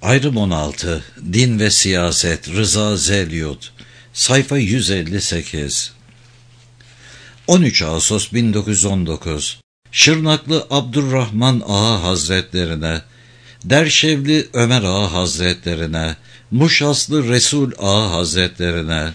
Ayrım 16. Din ve Siyaset. Rıza Zelyut. Sayfa 158. 13 Ağustos 1919. Şırnaklı Abdurrahman Ağa Hazretlerine, Derşevli Ömer Ağa Hazretlerine, Muşaslı Resul Ağa Hazretlerine.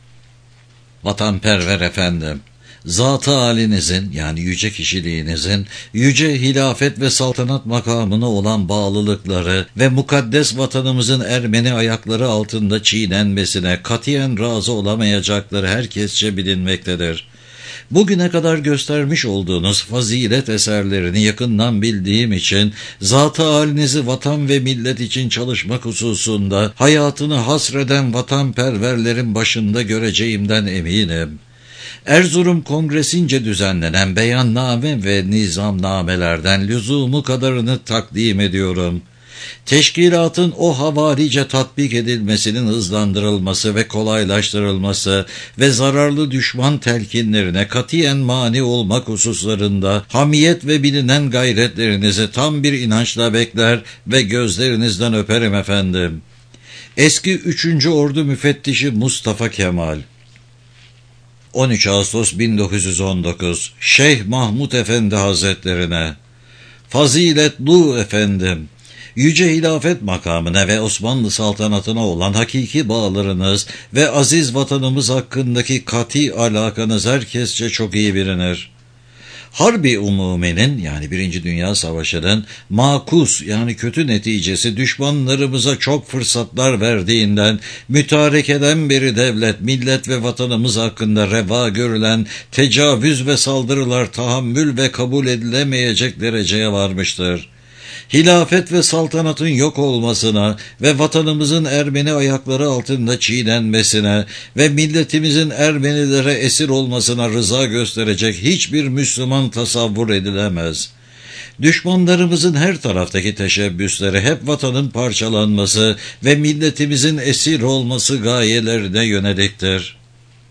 Vatanperver efendim, zat-ı âlinizin, yani yüce kişiliğinizin, yüce hilafet ve saltanat makamına olan bağlılıkları ve mukaddes vatanımızın Ermeni ayakları altında çiğnenmesine katiyen razı olamayacakları herkesçe bilinmektedir. Bugüne kadar göstermiş olduğunuz fazilet eserlerini yakından bildiğim için, zat-ı âlinizi vatan ve millet için çalışmak hususunda hayatını hasreden vatanperverlerin başında göreceğimden eminim. Erzurum Kongresi'nce düzenlenen beyanname ve nizamnamelerden lüzumu kadarını takdim ediyorum. Teşkilatın o havarice tatbik edilmesinin hızlandırılması ve kolaylaştırılması ve zararlı düşman telkinlerine katiyen mani olmak hususlarında hamiyet ve bilinen gayretlerinizi tam bir inançla bekler ve gözlerinizden öperim efendim. Eski 3. Ordu Müfettişi Mustafa Kemal. 13 Ağustos 1919. Şeyh Mahmud Efendi Hazretlerine, faziletlu efendim, yüce hilafet makamına ve Osmanlı saltanatına olan hakiki bağlarınız ve aziz vatanımız hakkındaki kati alakanız herkesçe çok iyi bilinir. Harbi Umumi'nin, yani 1. Dünya Savaşı'nın makus, yani kötü neticesi düşmanlarımıza çok fırsatlar verdiğinden mütarekeden beri devlet, millet ve vatanımız hakkında reva görülen tecavüz ve saldırılar tahammül ve kabul edilemeyecek dereceye varmıştır. Hilafet ve saltanatın yok olmasına ve vatanımızın Ermeni ayakları altında çiğnenmesine ve milletimizin Ermenilere esir olmasına rıza gösterecek hiçbir Müslüman tasavvur edilemez. Düşmanlarımızın her taraftaki teşebbüsleri hep vatanın parçalanması ve milletimizin esir olması gayelerine yöneliktir.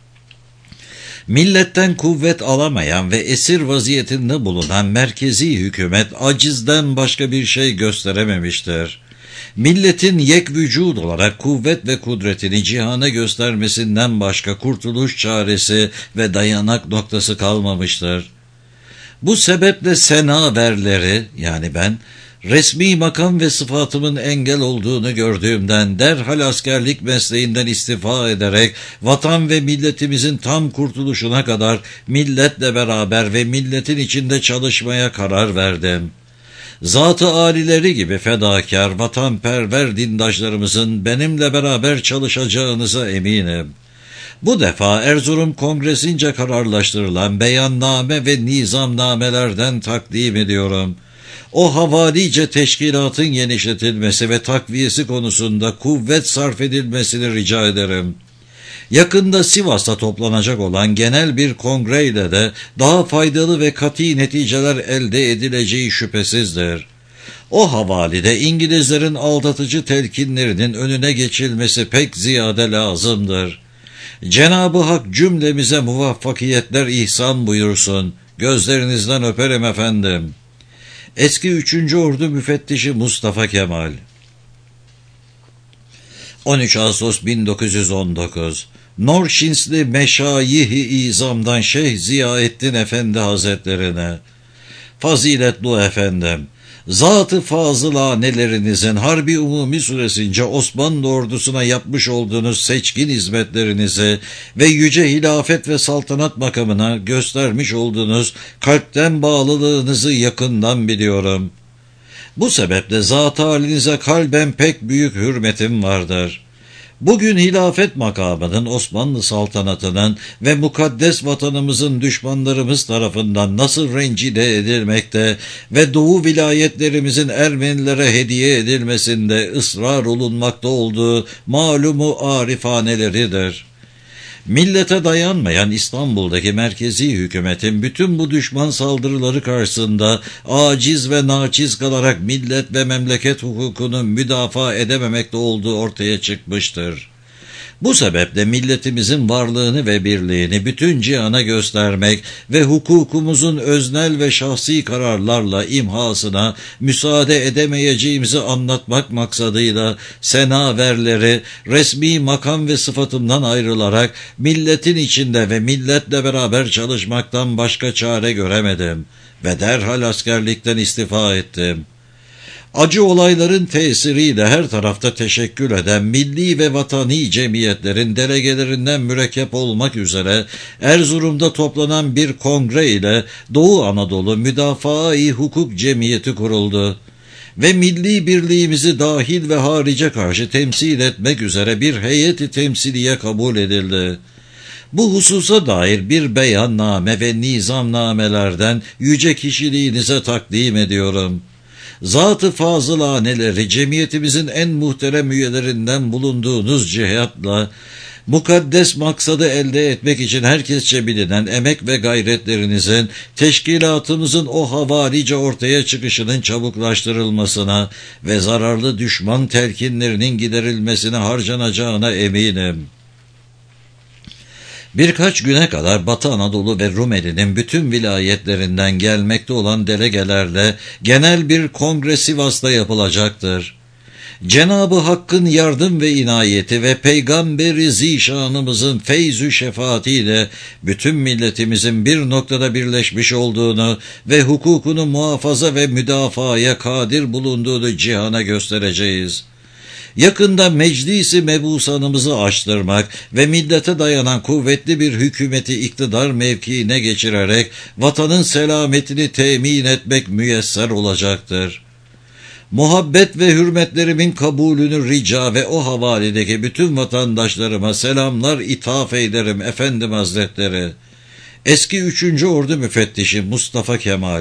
Milletten kuvvet alamayan ve esir vaziyetinde bulunan merkezi hükümet acizden başka bir şey gösterememiştir. Milletin yek vücud olarak kuvvet ve kudretini cihana göstermesinden başka kurtuluş çaresi ve dayanak noktası kalmamıştır. Bu sebeple senaverleri, yani ben, resmi makam ve sıfatımın engel olduğunu gördüğümden derhal askerlik mesleğinden istifa ederek vatan ve milletimizin tam kurtuluşuna kadar milletle beraber ve milletin içinde çalışmaya karar verdim. Zat-ı âlileri gibi fedakar, vatanperver dindaşlarımızın benimle beraber çalışacağınıza eminim. Bu defa Erzurum Kongresi'nce kararlaştırılan beyanname ve nizamnamelerden takdim ediyorum. O havarice teşkilatın genişletilmesi ve takviyesi konusunda kuvvet sarf edilmesini rica ederim. Yakında Sivas'ta toplanacak olan genel bir kongreyle de daha faydalı ve kat'i neticeler elde edileceği şüphesizdir. O havalide İngilizlerin aldatıcı telkinlerinin önüne geçilmesi pek ziyade lazımdır. Cenab-ı Hak cümlemize muvaffakiyetler ihsan buyursun. Gözlerinizden öperim efendim. Eski 3. Ordu Müfettişi Mustafa Kemal. 13 Ağustos 1919. Norşinsli Meşayih-i İzam'dan Şeyh Ziyaettin Efendi Hazretlerine, faziletlu efendim, zat-ı fazılanelerinizin Harbi Umumi süresince Osmanlı ordusuna yapmış olduğunuz seçkin hizmetlerinizi ve yüce hilafet ve saltanat makamına göstermiş olduğunuz kalpten bağlılığınızı yakından biliyorum. Bu sebeple zat-ı halinize kalben pek büyük hürmetim vardır. Bugün hilafet makamının Osmanlı saltanatının ve mukaddes vatanımızın düşmanlarımız tarafından nasıl rencide edilmekte ve Doğu vilayetlerimizin Ermenilere hediye edilmesinde ısrar olunmakta olduğu malumu arifaneleridir. Millete dayanmayan İstanbul'daki merkezi hükümetin bütün bu düşman saldırıları karşısında aciz ve naçiz kalarak millet ve memleket hukukunu müdafaa edememekte olduğu ortaya çıkmıştır. Bu sebeple milletimizin varlığını ve birliğini bütün cihana göstermek ve hukukumuzun öznel ve şahsi kararlarla imhasına müsaade edemeyeceğimizi anlatmak maksadıyla senaverleri resmi makam ve sıfatımdan ayrılarak milletin içinde ve milletle beraber çalışmaktan başka çare göremedim ve derhal askerlikten istifa ettim. Acı olayların tesiriyle her tarafta teşekkül eden milli ve vatani cemiyetlerin delegelerinden mürekkep olmak üzere Erzurum'da toplanan bir kongre ile Doğu Anadolu Müdafaa-i Hukuk Cemiyeti kuruldu ve milli birliğimizi dahil ve harice karşı temsil etmek üzere bir heyeti temsiliye kabul edildi. Bu hususa dair bir beyanname ve nizamnamelerden yüce kişiliğinize takdim ediyorum. Zat-ı fazılaneleri cemiyetimizin en muhterem üyelerinden bulunduğunuz cihatla mukaddes maksadı elde etmek için herkesçe bilinen emek ve gayretlerinizin teşkilatımızın o havarice ortaya çıkışının çabuklaştırılmasına ve zararlı düşman telkinlerinin giderilmesine harcanacağına eminim. Birkaç güne kadar Batı Anadolu ve Rumeli'nin bütün vilayetlerinden gelmekte olan delegelerle genel bir kongre Sivas'ta yapılacaktır. Cenab-ı Hakk'ın yardım ve inayeti ve Peygamberi Zişanımızın feyzü şefaatiyle bütün milletimizin bir noktada birleşmiş olduğunu ve hukukunu muhafaza ve müdafaya kadir bulunduğunu cihana göstereceğiz. Yakında meclisi mebusanımızı açtırmak ve millete dayanan kuvvetli bir hükümeti iktidar mevkiine geçirerek vatanın selametini temin etmek müyesser olacaktır. Muhabbet ve hürmetlerimin kabulünü rica ve o havaledeki bütün vatandaşlarıma selamlar ithaf ederim efendim hazretleri. Eski 3. Ordu Müfettişi Mustafa Kemal.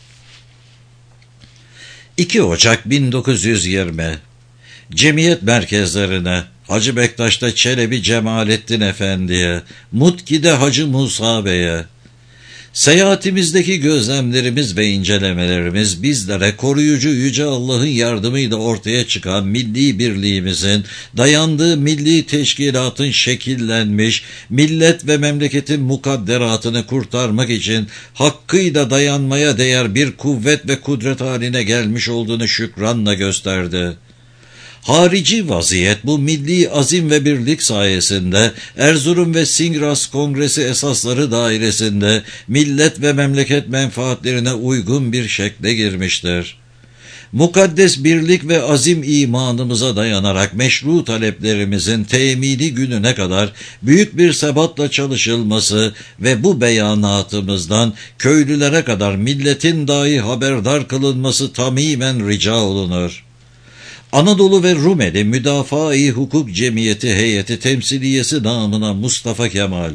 2 Ocak 1920 Cemiyet merkezlerine, Hacı Bektaş'ta Çelebi Cemalettin Efendi'ye, Mutki'de Hacı Musa Bey'e. Seyahatimizdeki gözlemlerimiz ve incelemelerimiz bizlere koruyucu Yüce Allah'ın yardımıyla ortaya çıkan milli birliğimizin, dayandığı milli teşkilatın şekillenmiş, millet ve memleketin mukadderatını kurtarmak için hakkıyla dayanmaya değer bir kuvvet ve kudret haline gelmiş olduğunu şükranla gösterdi. Harici vaziyet bu milli azim ve birlik sayesinde Erzurum ve Singras Kongresi esasları dairesinde millet ve memleket menfaatlerine uygun bir şekle girmiştir. Mukaddes birlik ve azim imanımıza dayanarak meşru taleplerimizin temini gününe kadar büyük bir sebatla çalışılması ve bu beyanatımızdan köylülere kadar milletin dahi haberdar kılınması tamimen rica olunur. Anadolu ve Rumeli Müdafaa-i Hukuk Cemiyeti Heyeti Temsiliyesi namına Mustafa Kemal.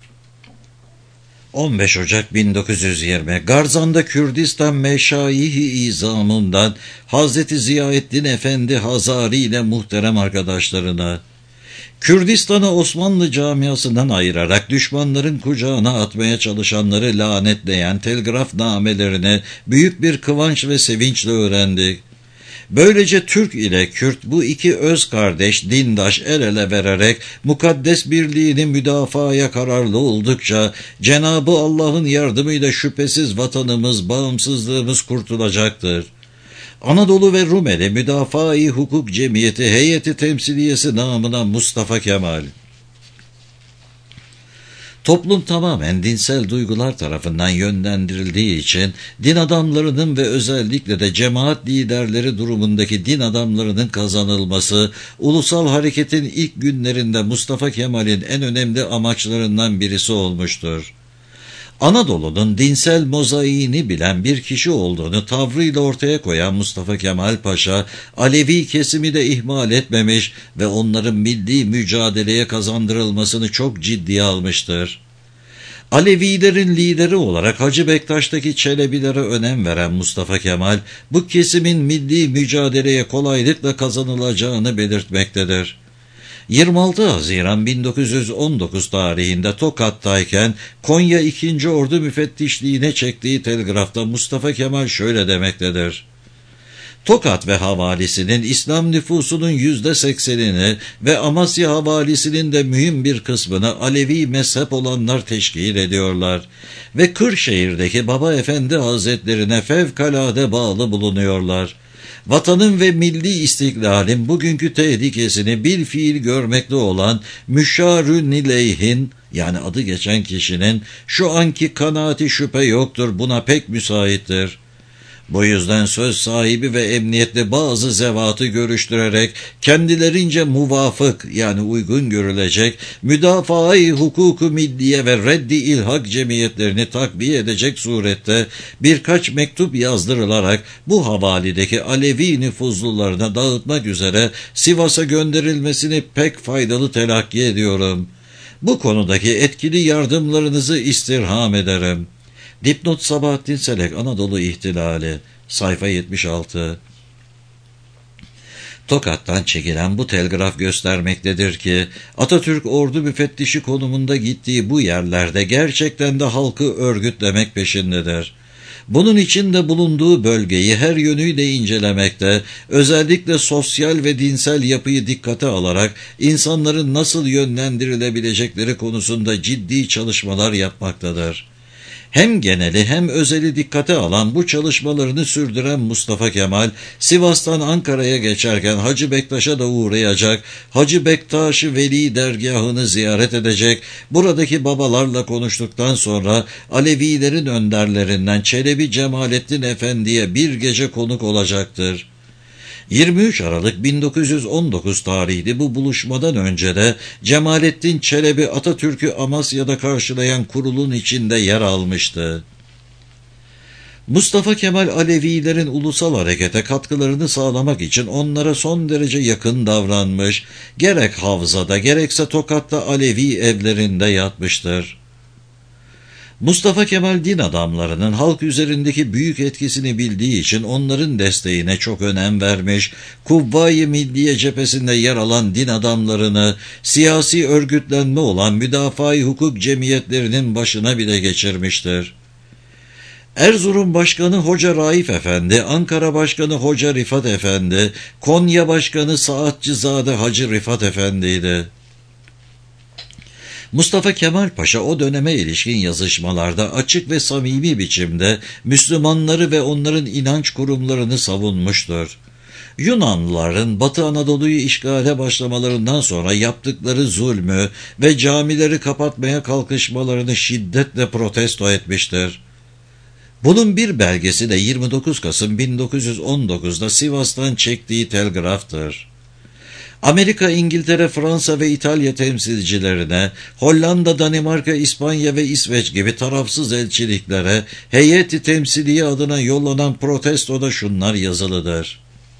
15 Ocak 1920 Garzan'da Kürdistan Meşayih-i İzam'ından Hazreti Ziyaettin Efendi Hazari ile muhterem arkadaşlarına, Kürdistan'ı Osmanlı camiasından ayırarak düşmanların kucağına atmaya çalışanları lanetleyen telgraf namelerini büyük bir kıvanç ve sevinçle öğrendik. Böylece Türk ile Kürt bu iki öz kardeş, dindaş el ele vererek mukaddes birliğini müdafaya kararlı oldukça Cenab-ı Allah'ın yardımıyla şüphesiz vatanımız, bağımsızlığımız kurtulacaktır. Anadolu ve Rumeli Müdafaa-i Hukuk Cemiyeti Heyeti Temsiliyesi namına Mustafa Kemal. Toplum tamamen dinsel duygular tarafından yönlendirildiği için din adamlarının ve özellikle de cemaat liderleri durumundaki din adamlarının kazanılması, ulusal hareketin ilk günlerinde Mustafa Kemal'in en önemli amaçlarından birisi olmuştur. Anadolu'nun dinsel mozaiğini bilen bir kişi olduğunu tavrıyla ortaya koyan Mustafa Kemal Paşa, Alevi kesimi de ihmal etmemiş ve onların milli mücadeleye kazandırılmasını çok ciddiye almıştır. Alevilerin lideri olarak Hacı Bektaş'taki Çelebilere önem veren Mustafa Kemal, bu kesimin milli mücadeleye kolaylıkla kazanılacağını belirtmektedir. 26 Haziran 1919 tarihinde Tokat'tayken Konya 2. Ordu Müfettişliğine çektiği telgrafta Mustafa Kemal şöyle demektedir: Tokat ve havalisinin İslam nüfusunun %80'ini ve Amasya havalisinin de mühim bir kısmını Alevi mezhep olanlar teşkil ediyorlar ve Kırşehir'deki Baba Efendi Hazretlerine fevkalade bağlı bulunuyorlar. Vatanın ve milli istiklalin bugünkü tehlikesini bil fiil görmekte olan Müşarü Nileyh'in, yani adı geçen kişinin şu anki kanaati şüphe yoktur, buna pek müsaittir. Bu yüzden söz sahibi ve emniyetli bazı zevatı görüştürerek kendilerince muvafık, yani uygun görülecek müdafaa-i hukuku milliye ve reddi ilhak cemiyetlerini takviye edecek surette birkaç mektup yazdırılarak bu havalideki Alevi nüfuzlularına dağıtmak üzere Sivas'a gönderilmesini pek faydalı telakki ediyorum. Bu konudaki etkili yardımlarınızı istirham ederim. Dipnot Sabahattin Selek, Anadolu İhtilali, sayfa 76. Tokat'tan çekilen bu telgraf göstermektedir ki Atatürk ordu müfettişi konumunda gittiği bu yerlerde gerçekten de halkı örgütlemek peşindedir. Bunun için de bulunduğu bölgeyi her yönüyle incelemekte, özellikle sosyal ve dinsel yapıyı dikkate alarak insanların nasıl yönlendirilebilecekleri konusunda ciddi çalışmalar yapmaktadır. Hem geneli hem özeli dikkate alan bu çalışmalarını sürdüren Mustafa Kemal, Sivas'tan Ankara'ya geçerken Hacı Bektaş'a da uğrayacak, Hacı Bektaş-ı Veli dergahını ziyaret edecek, buradaki babalarla konuştuktan sonra Alevilerin önderlerinden Çelebi Cemalettin Efendi'ye bir gece konuk olacaktır. 23 Aralık 1919 tarihli bu buluşmadan önce de Cemalettin Çelebi Atatürk'ü Amasya'da karşılayan kurulun içinde yer almıştı. Mustafa Kemal Alevilerin ulusal harekete katkılarını sağlamak için onlara son derece yakın davranmış, gerek Havza'da gerekse Tokat'ta Alevi evlerinde yatmıştır. Mustafa Kemal din adamlarının halk üzerindeki büyük etkisini bildiği için onların desteğine çok önem vermiş, Kuvvayi Milliye cephesinde yer alan din adamlarını siyasi örgütlenme olan müdafaa-i hukuk cemiyetlerinin başına bile geçirmiştir. Erzurum Başkanı Hoca Raif Efendi, Ankara Başkanı Hoca Rifat Efendi, Konya Başkanı Saatçızade Hacı Rifat Efendi'ydi. Mustafa Kemal Paşa o döneme ilişkin yazışmalarda açık ve samimi biçimde Müslümanları ve onların inanç kurumlarını savunmuştur. Yunanlıların Batı Anadolu'yu işgale başlamalarından sonra yaptıkları zulmü ve camileri kapatmaya kalkışmalarını şiddetle protesto etmiştir. Bunun bir belgesi de 29 Kasım 1919'da Sivas'tan çektiği telgraftır. Amerika, İngiltere, Fransa ve İtalya temsilcilerine, Hollanda, Danimarka, İspanya ve İsveç gibi tarafsız elçiliklere heyeti temsiliye adına yollanan protestoda şunlar yazılıdır.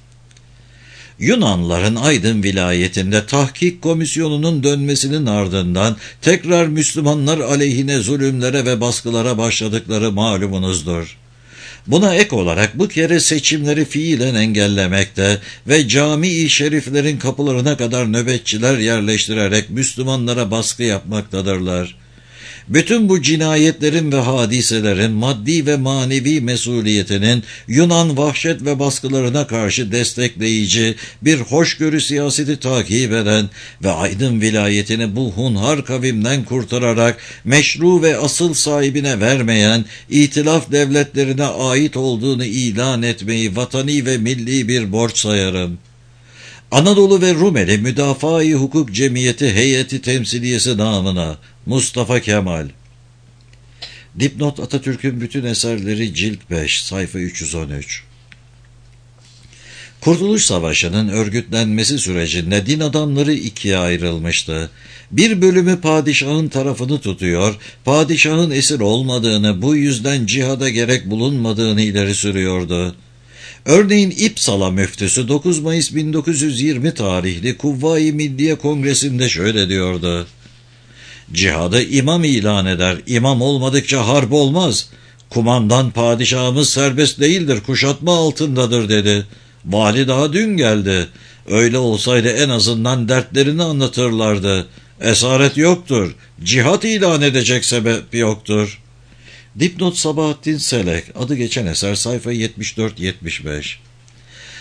Yunanlıların Aydın vilayetinde tahkik komisyonunun dönmesinin ardından tekrar Müslümanlar aleyhine zulümlere ve baskılara başladıkları malumunuzdur. Buna ek olarak bu kere seçimleri fiilen engellemekte ve cami-i şeriflerin kapılarına kadar nöbetçiler yerleştirerek Müslümanlara baskı yapmaktadırlar. Bütün bu cinayetlerin ve hadiselerin maddi ve manevi mesuliyetinin Yunan vahşet ve baskılarına karşı destekleyici bir hoşgörü siyaseti takip eden ve Aydın vilayetini bu hunhar kavimden kurtararak meşru ve asıl sahibine vermeyen itilaf devletlerine ait olduğunu ilan etmeyi vatani ve milli bir borç sayarım. Anadolu ve Rumeli Müdafaa-i Hukuk Cemiyeti Heyeti Temsiliyesi namına Mustafa Kemal. Dipnot Atatürk'ün bütün eserleri cilt 5 sayfa 313. Kurtuluş Savaşı'nın örgütlenmesi sürecinde din adamları ikiye ayrılmıştı. Bir bölümü padişahın tarafını tutuyor, padişahın esir olmadığını, bu yüzden cihada gerek bulunmadığını ileri sürüyordu. Örneğin İpsala müftüsü 9 Mayıs 1920 tarihli Kuvvayi Milliye Kongresi'nde şöyle diyordu. Cihadı imam ilan eder, imam olmadıkça harp olmaz. Kumandan padişahımız serbest değildir, kuşatma altındadır dedi. Vali daha dün geldi. Öyle olsaydı en azından dertlerini anlatırlardı. Esaret yoktur, cihat ilan edecek sebep yoktur. Dipnot Sabahattin Selek, adı geçen eser sayfa 74-75.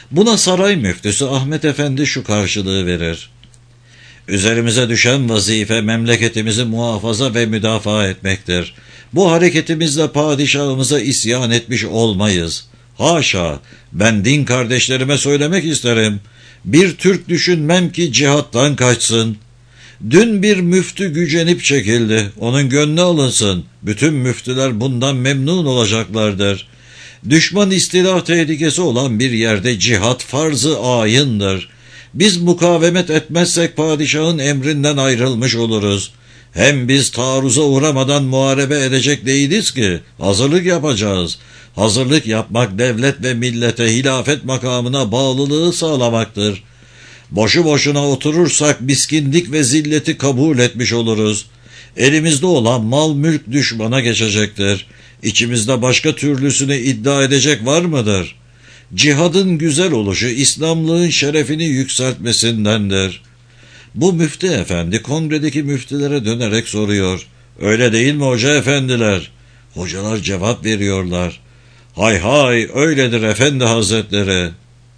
Buna saray müftüsü Ahmet Efendi şu karşılığı verir: üzerimize düşen vazife memleketimizi muhafaza ve müdafaa etmektir. Bu hareketimizle padişahımıza isyan etmiş olmayız. Haşa, ben din kardeşlerime söylemek isterim. Bir Türk düşünmem ki cihattan kaçsın. Dün bir müftü gücenip çekildi. Onun gönlü alınsın. Bütün müftüler bundan memnun olacaklardır. Düşman istila tehlikesi olan bir yerde cihat farz-ı ayındır. Biz mukavemet etmezsek padişahın emrinden ayrılmış oluruz. Hem biz taarruza uğramadan muharebe edecek değiliz ki, hazırlık yapacağız. Hazırlık yapmak devlet ve millete hilafet makamına bağlılığı sağlamaktır. Boşu boşuna oturursak miskinlik ve zilleti kabul etmiş oluruz. Elimizde olan mal mülk düşmana geçecektir. İçimizde başka türlüsünü iddia edecek var mıdır? Cihadın güzel oluşu İslamlığın şerefini yükseltmesindendir. Bu müftü efendi kongredeki müftülere dönerek soruyor: öyle değil mi hoca efendiler? Hocalar cevap veriyorlar: hay hay, öyledir efendi hazretleri.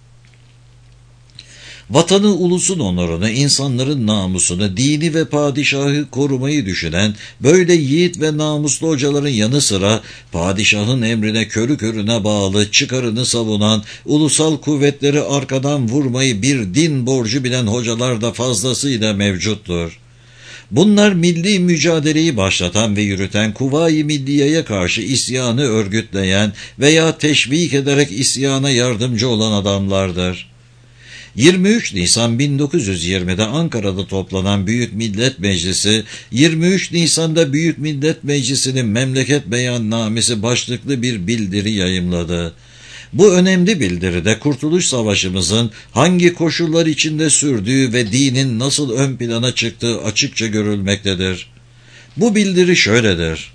Vatanı, ulusun onurunu, insanların namusunu, dini ve padişahı korumayı düşünen böyle yiğit ve namuslu hocaların yanı sıra padişahın emrine körü körüne bağlı, çıkarını savunan, ulusal kuvvetleri arkadan vurmayı bir din borcu bilen hocalar da fazlasıyla mevcuttur. Bunlar milli mücadeleyi başlatan ve yürüten, Kuvayi Milliye'ye karşı isyanı örgütleyen veya teşvik ederek isyana yardımcı olan adamlardır. 23 Nisan 1920'de Ankara'da toplanan Büyük Millet Meclisi, 23 Nisan'da Büyük Millet Meclisi'nin Memleket Beyannamesi başlıklı bir bildiri yayımladı. Bu önemli bildiride Kurtuluş Savaşımızın hangi koşullar içinde sürdüğü ve dinin nasıl ön plana çıktığı açıkça görülmektedir. Bu bildiri şöyledir: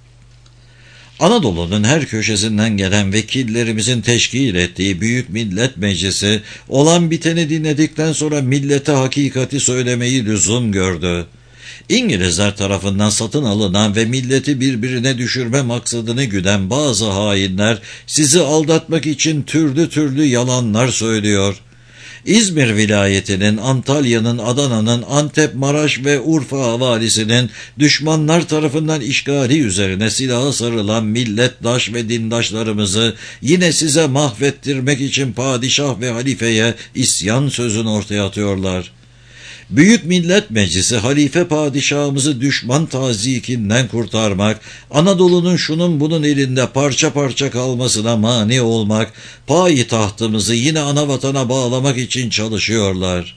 Anadolu'nun her köşesinden gelen vekillerimizin teşkil ettiği Büyük Millet Meclisi olan biteni dinledikten sonra millete hakikati söylemeyi lüzum gördü. İngilizler tarafından satın alınan ve milleti birbirine düşürme maksadını güden bazı hainler sizi aldatmak için türlü türlü yalanlar söylüyor. İzmir vilayetinin, Antalya'nın, Adana'nın, Antep, Maraş ve Urfa havalisinin düşmanlar tarafından işgali üzerine silaha sarılan milletdaş ve dindaşlarımızı yine size mahvettirmek için padişah ve halifeye isyan sözünü ortaya atıyorlar. Büyük Millet Meclisi halife padişahımızı düşman tazikinden kurtarmak, Anadolu'nun şunun bunun elinde parça parça kalmasına mani olmak, payitahtımızı yine ana vatana bağlamak için çalışıyorlar.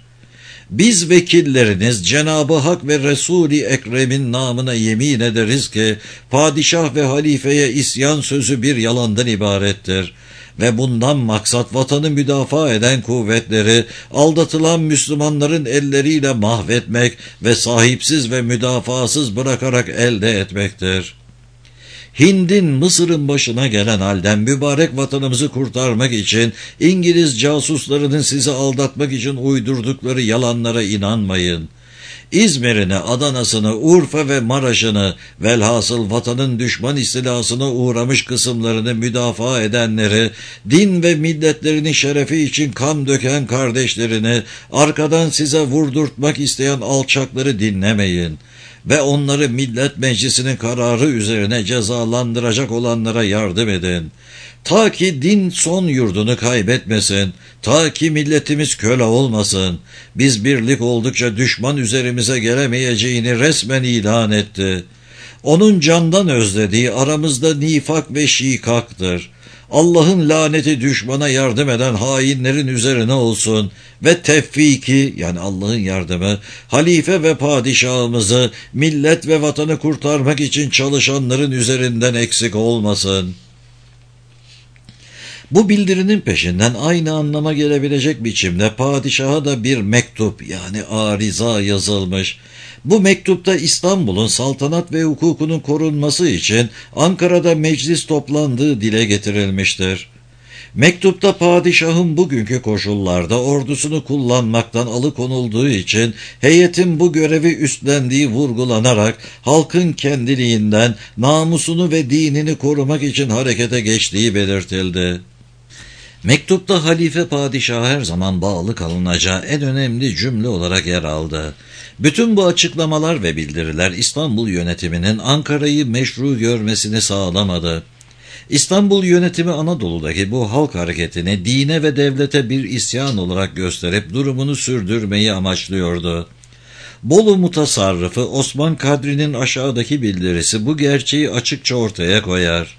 Biz vekilleriniz Cenab-ı Hak ve Resul-i Ekrem'in namına yemin ederiz ki padişah ve halifeye isyan sözü bir yalandan ibarettir. Ve bundan maksat vatanı müdafaa eden kuvvetleri aldatılan Müslümanların elleriyle mahvetmek ve sahipsiz ve müdafasız bırakarak elde etmektir. Hind'in, Mısır'ın başına gelen halden mübarek vatanımızı kurtarmak için İngiliz casuslarının sizi aldatmak için uydurdukları yalanlara inanmayın. İzmir'ini, Adana'sını, Urfa ve Maraş'ını, velhasıl vatanın düşman istilasına uğramış kısımlarını müdafaa edenleri, din ve milletlerinin şerefi için kan döken kardeşlerini, arkadan size vurdurtmak isteyen alçakları dinlemeyin ve onları Millet Meclisi'nin kararı üzerine cezalandıracak olanlara yardım edin. Ta ki din son yurdunu kaybetmesin, ta ki milletimiz köle olmasın. Biz birlik oldukça düşman üzerimize gelemeyeceğini resmen ilan etti. Onun candan özlediği aramızda nifak ve şikaktır. Allah'ın laneti düşmana yardım eden hainlerin üzerine olsun ve tevfiki, yani Allah'ın yardımı, halife ve padişahımızı, millet ve vatanı kurtarmak için çalışanların üzerinden eksik olmasın. Bu bildirinin peşinden aynı anlama gelebilecek biçimde padişaha da bir mektup, yani ariza yazılmış. Bu mektupta İstanbul'un saltanat ve hukukunun korunması için Ankara'da meclis toplandığı dile getirilmiştir. Mektupta padişahın bugünkü koşullarda ordusunu kullanmaktan alıkonulduğu için heyetin bu görevi üstlendiği vurgulanarak halkın kendiliğinden namusunu ve dinini korumak için harekete geçtiği belirtildi. Mektupta halife padişaha her zaman bağlı kalınacağı en önemli cümle olarak yer aldı. Bütün bu açıklamalar ve bildiriler İstanbul yönetiminin Ankara'yı meşru görmesini sağlamadı. İstanbul yönetimi Anadolu'daki bu halk hareketini dine ve devlete bir isyan olarak gösterip durumunu sürdürmeyi amaçlıyordu. Bolu mutasarrıfı Osman Kadri'nin aşağıdaki bildirisi bu gerçeği açıkça ortaya koyar.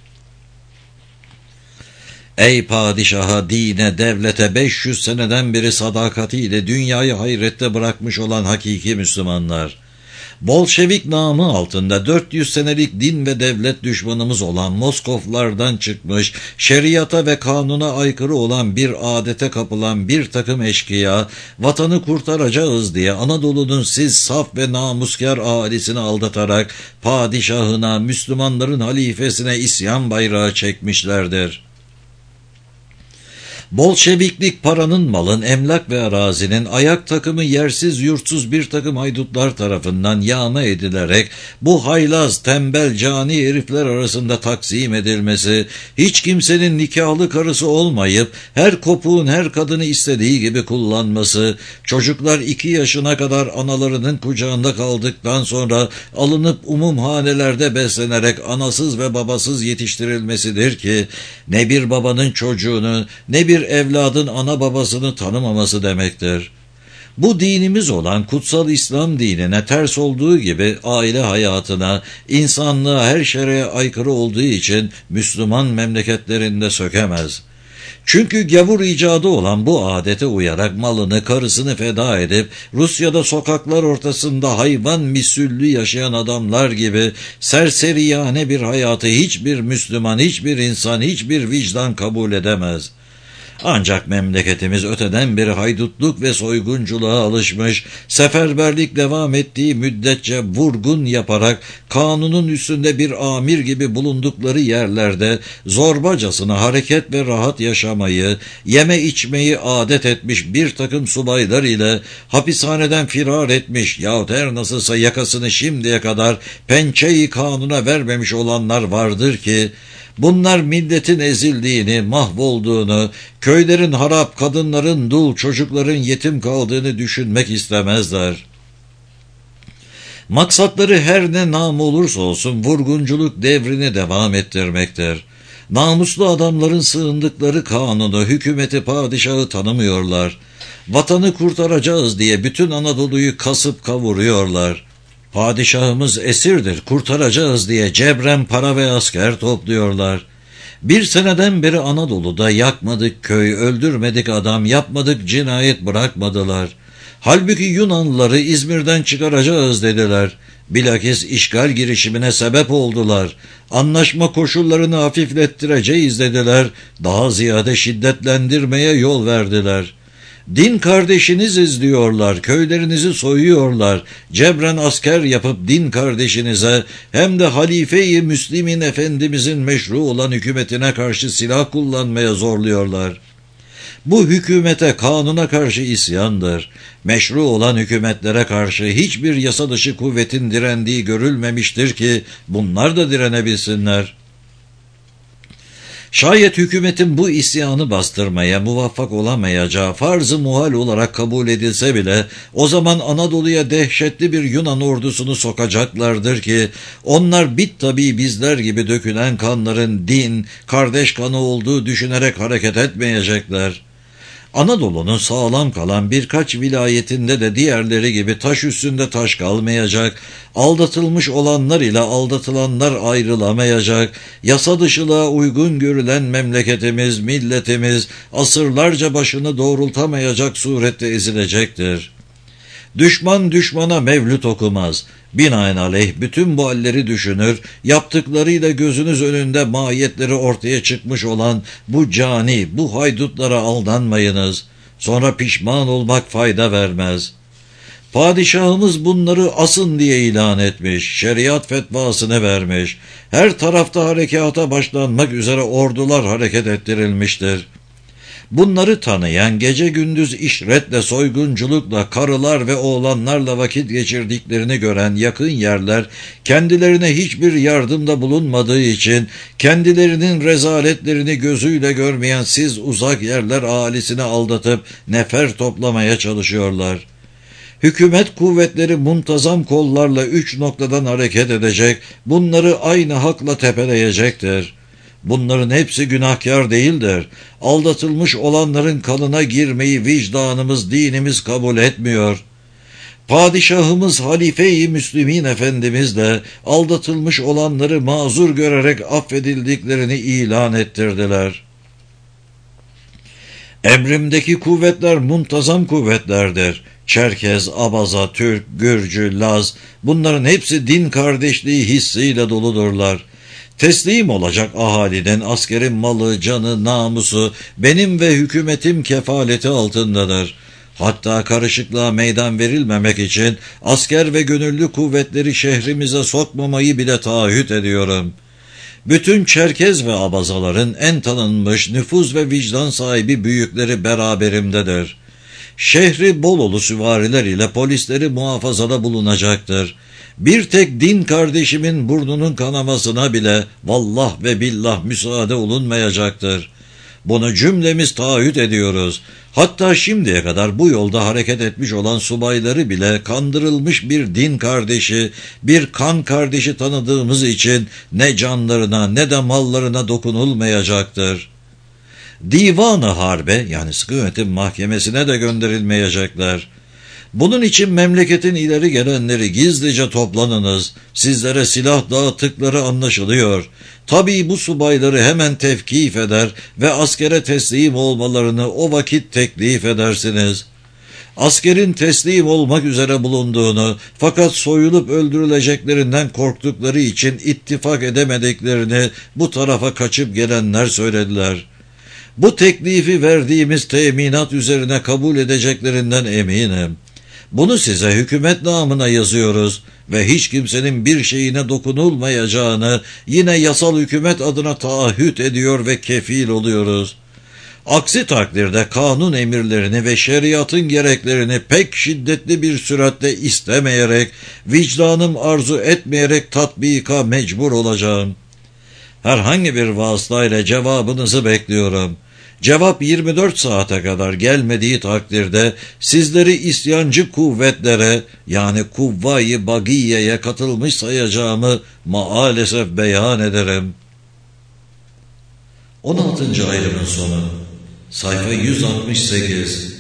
Ey padişaha, dine, devlete 500 seneden beri sadakatiyle dünyayı hayrette bırakmış olan hakiki Müslümanlar! Bolşevik namı altında 400 senelik din ve devlet düşmanımız olan Moskovlardan çıkmış, şeriata ve kanuna aykırı olan bir adete kapılan bir takım eşkıya, vatanı kurtaracağız diye Anadolu'nun siz saf ve namuskar ahalisini aldatarak padişahına, Müslümanların halifesine isyan bayrağı çekmişlerdir. Bolşeviklik paranın, malın, emlak ve arazinin ayak takımı yersiz yurtsuz bir takım haydutlar tarafından yağma edilerek bu haylaz, tembel, cani herifler arasında taksim edilmesi, hiç kimsenin nikahlı karısı olmayıp her kopuğun her kadını istediği gibi kullanması, çocuklar 2 yaşına kadar analarının kucağında kaldıktan sonra alınıp umumhanelerde beslenerek anasız ve babasız yetiştirilmesidir ki ne bir babanın çocuğunu ne bir evladın ana babasını tanımaması demektir. Bu dinimiz olan kutsal İslam dinine ters olduğu gibi aile hayatına, insanlığa, her şereye aykırı olduğu için Müslüman memleketlerinde sökemez. Çünkü gavur icadı olan bu adete uyarak malını, karısını feda edip Rusya'da sokaklar ortasında hayvan misüllü yaşayan adamlar gibi serseriyane bir hayatı hiçbir Müslüman, hiçbir insan, hiçbir vicdan kabul edemez. Ancak memleketimiz öteden beri haydutluk ve soygunculuğa alışmış, seferberlik devam ettiği müddetçe vurgun yaparak kanunun üstünde bir amir gibi bulundukları yerlerde zorbacasına hareket ve rahat yaşamayı, yeme içmeyi adet etmiş bir takım subaylar ile hapishaneden firar etmiş yahut her nasılsa yakasını şimdiye kadar pençe-i kanuna vermemiş olanlar vardır ki, bunlar milletin ezildiğini, mahvolduğunu, köylerin harap, kadınların dul, çocukların yetim kaldığını düşünmek istemezler. Maksatları her ne nam olursa olsun vurgunculuk devrini devam ettirmektir. Namuslu adamların sığındıkları kanunu, hükümeti, padişahı tanımıyorlar. Vatanı kurtaracağız diye bütün Anadolu'yu kasıp kavuruyorlar. Padişahımız esirdir, kurtaracağız diye cebren para ve asker topluyorlar. 1 seneden beri Anadolu'da yakmadık köy, öldürmedik adam, yapmadık cinayet bırakmadılar. Halbuki Yunanlıları İzmir'den çıkaracağız dediler. Bilakis işgal girişimine sebep oldular. Anlaşma koşullarını hafiflettireceğiz dediler. Daha ziyade şiddetlendirmeye yol verdiler. Din kardeşiniziz diyorlar, köylerinizi soyuyorlar, cebren asker yapıp din kardeşinize hem de halife-i Müslimin Efendimizin meşru olan hükümetine karşı silah kullanmaya zorluyorlar. Bu hükümete, kanuna karşı isyandır. Meşru olan hükümetlere karşı hiçbir yasa dışı kuvvetin direndiği görülmemiştir ki bunlar da direnebilsinler. Şayet hükümetin bu isyanı bastırmaya muvaffak olamayacağı farz-ı muhal olarak kabul edilse bile o zaman Anadolu'ya dehşetli bir Yunan ordusunu sokacaklardır ki onlar tabii bizler gibi dökülen kanların din, kardeş kanı olduğu düşünerek hareket etmeyecekler. Anadolu'nun sağlam kalan birkaç vilayetinde de diğerleri gibi taş üstünde taş kalmayacak, aldatılmış olanlar ile aldatılanlar ayrılamayacak, yasa dışılığa uygun görülen memleketimiz, milletimiz asırlarca başını doğrultamayacak surette ezilecektir. Düşman düşmana mevlüt okumaz. Binaenaleyh bütün bu halleri düşünür, yaptıklarıyla gözünüz önünde mahiyetleri ortaya çıkmış olan bu cani, bu haydutlara aldanmayınız. Sonra pişman olmak fayda vermez. Padişahımız bunları asın diye ilan etmiş, şeriat fetvasını vermiş. Her tarafta harekata başlanmak üzere ordular hareket ettirilmiştir. Bunları tanıyan, gece gündüz işretle, soygunculukla, karılar ve oğlanlarla vakit geçirdiklerini gören yakın yerler, kendilerine hiçbir yardımda bulunmadığı için, kendilerinin rezaletlerini gözüyle görmeyen siz uzak yerler ahalisini aldatıp nefer toplamaya çalışıyorlar. Hükümet kuvvetleri muntazam kollarla 3 noktadan hareket edecek, bunları aynı hakla tepeleyecektir. Bunların hepsi günahkar değildir. Aldatılmış olanların kanına girmeyi vicdanımız, dinimiz kabul etmiyor. Padişahımız Halife-i Müslümin Efendimiz de aldatılmış olanları mazur görerek affedildiklerini ilan ettirdiler. Emrimdeki kuvvetler muntazam kuvvetlerdir. Çerkez, Abaza, Türk, Gürcü, Laz, bunların hepsi din kardeşliği hissiyle doludurlar. Teslim olacak ahalinin, askerin malı, canı, namusu benim ve hükümetim kefaleti altındadır. Hatta karışıklığa meydan verilmemek için asker ve gönüllü kuvvetleri şehrimize sokmamayı bile taahhüt ediyorum. Bütün Çerkez ve Abazaların en tanınmış nüfuz ve vicdan sahibi büyükleri beraberimdedir. Şehri Bololu süvariler ile polisleri muhafazada bulunacaktır. Bir tek din kardeşimin burnunun kanamasına bile vallah ve billah müsaade olunmayacaktır. Bunu cümlemiz taahhüt ediyoruz. Hatta şimdiye kadar bu yolda hareket etmiş olan subayları bile kandırılmış bir din kardeşi, bir kan kardeşi tanıdığımız için ne canlarına ne de mallarına dokunulmayacaktır. Divan-ı Harbe yani sıkı yönetim mahkemesine de gönderilmeyecekler. Bunun için memleketin ileri gelenleri gizlice toplanınız. Sizlere silah dağıttıkları anlaşılıyor. Tabii bu subayları hemen tevkif eder ve askere teslim olmalarını o vakit teklif edersiniz. Askerin teslim olmak üzere bulunduğunu fakat soyulup öldürüleceklerinden korktukları için ittifak edemediklerini bu tarafa kaçıp gelenler söylediler. Bu teklifi verdiğimiz teminat üzerine kabul edeceklerinden eminim. Bunu size hükümet namına yazıyoruz ve hiç kimsenin bir şeyine dokunulmayacağını yine yasal hükümet adına taahhüt ediyor ve kefil oluyoruz. Aksi takdirde kanun emirlerini ve şeriatın gereklerini pek şiddetli bir süratle istemeyerek, vicdanım arzu etmeyerek tatbika mecbur olacağım. Herhangi bir vasıtayla cevabınızı bekliyorum. Cevap 24 saate kadar gelmediği takdirde sizleri isyancı kuvvetlere yani Kuvvayi Bagiye'ye katılmış sayacağımı maalesef beyan ederim. 16. ayrımın sonu sayfa 168